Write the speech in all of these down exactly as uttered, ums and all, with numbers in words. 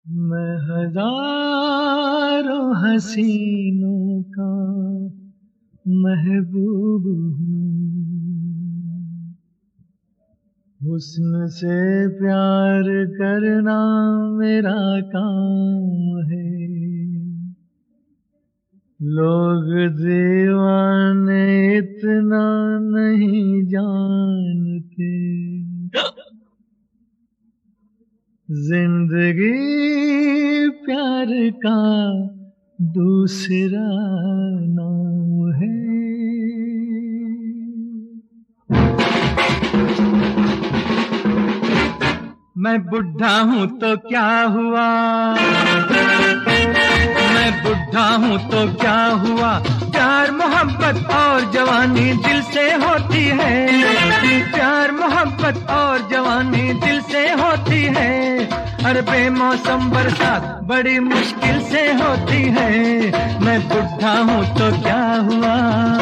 मैं हजारों हसीनों का महबूब हूँ। हुस्न से प्यार करना मेरा काम है। लोग दीवाने इतना नहीं जानते। जिंदगी प्यार का दूसरा नाम है। मैं बुढ़ा हूँ तो क्या हुआ, मैं बुढ़ा हूँ तो क्या हुआ, प्यार मोहब्बत और जवानी दिल से होती है। प्यार मोहब्बत और जवानी दिल से होती है। हर बेमौसम बरसात बड़ी मुश्किल से होती है। मैं बुढ़ा हूँ तो क्या हुआ।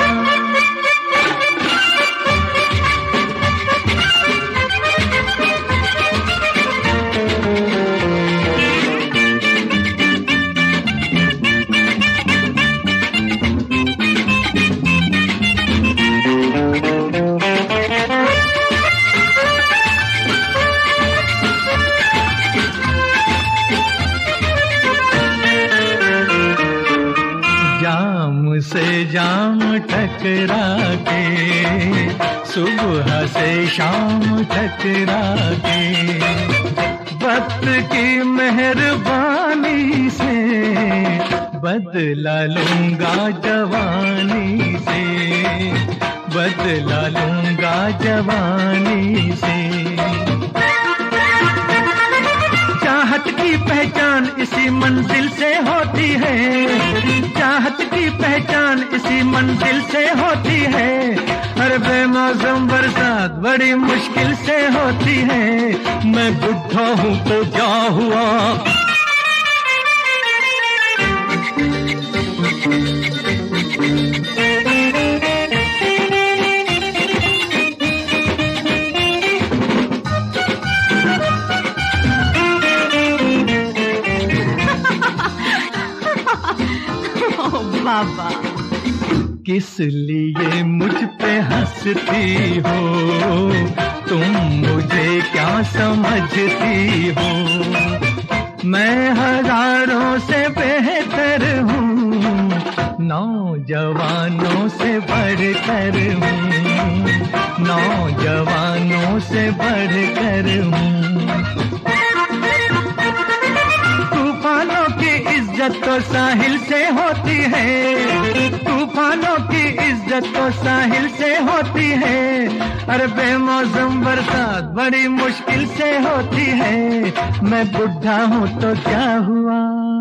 जाम से जाम टकरा के, सुबह से शाम टकरा के, वक्त की मेहरबानी से बदला लूंगा जवानी से, बदला लूंगा जवानी से। चाहत की पहचान इसी मंजिल से होती है। चाहत की पहचान इसी मंजिल से होती है। हर बेमौसम बरसात बड़ी मुश्किल से होती है। मैं बुढ़ा हूँ तो क्या हुआ। बाबा किस लिए मुझ पे हंसती हो, तुम मुझे क्या समझती हो। मैं हजारों से बेहतर हूँ, नौजवानों से बढ़कर हूँ, नौजवानों से बढ़कर हूँ। तूफानों की इज्जत तो साहिल से होती है। तूफानों की इज्जत तो साहिल से होती है। अरे बेमौसम बरसात बड़ी मुश्किल से होती है। मैं बुढ़ा हूँ तो क्या हुआ।